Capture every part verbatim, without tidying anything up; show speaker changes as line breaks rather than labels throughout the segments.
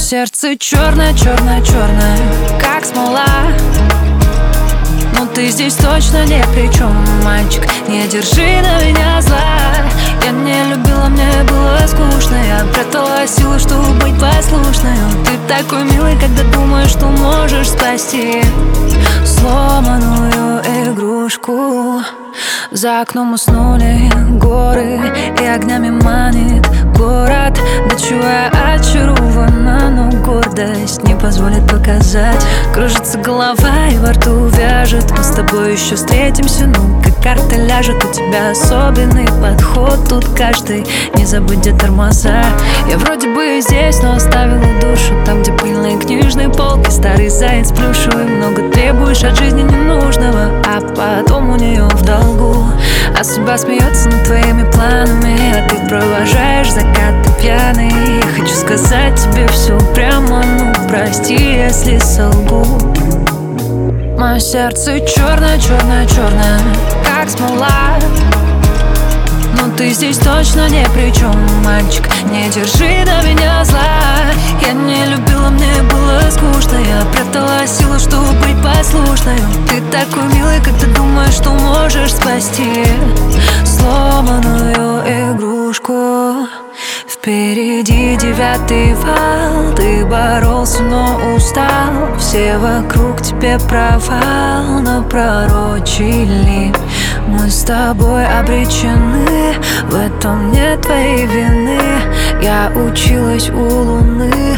сердце черное, черное, черное, как смола. Но ты здесь точно ни при чем, мальчик, не держи на меня зла. Я не любила, мне было скучно, я прятала силы, чтобы быть послушной. Ты такой милый, когда думаешь, что можешь спасти сломанную игрушку. За окном уснули горы, и огнями манит город. До чего я очарована, но гордость не позволит показать. Кружится голова и во рту вяжет. Мы с тобой еще встретимся, ну как карта ляжет. У тебя особенный подход, тут каждый, не забудь, где тормоза. Я вроде бы здесь, но оставила душу там, где пыльные книжные полки. Старый заяц плюшевый, много требуешь от жизни ненужного, а потом у нее в долгу. А судьба смеется над твоими планами, а ты провожаешь закаты пьяный. Я хочу сказать тебе все прямо, ну прости, если солгу. Мое сердце черное, черное, черное, как смола. Но ты здесь точно ни при чем, мальчик, не держи на меня зла. Я не любила, мне было скучно, я прятала силу, чтобы быть послушной. Ты такой милый, как ты думаешь, что можешь спасти сломанную игрушку. Впереди девятый вал, ты боролся, но устал. Все вокруг тебе провал напророчили. Мы с тобой обречены, в этом нет твоей вины. Я училась у луны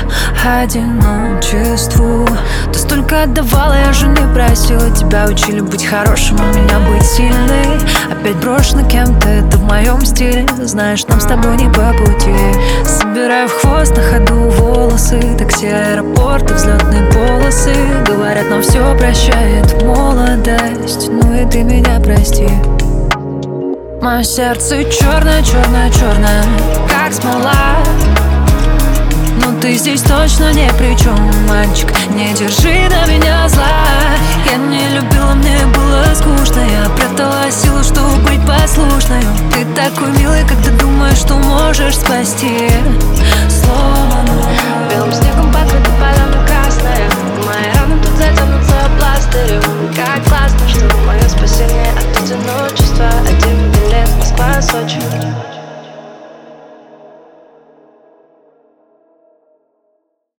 одиночеству. Ты столько отдавала, я же не просила. Тебя учили быть хорошим, а меня быть сильной. Опять брошена кем-то, это в моем стиле. Знаешь, нам с тобой не по пути. Собираю в хвост на ходу волосы. Такси, аэропорты, взлетные полосы. Говорят, нам все прощает молодость. Ну и ты меня прости. Мое сердце черное, черное, черное, как смола. Но ты здесь точно ни при чем, мальчик, не держи на меня зла. Я не любила, мне было скучно, я прятала силу, чтобы быть послушной. Ты такой милый, как ты думаешь, что можешь спасти сломанную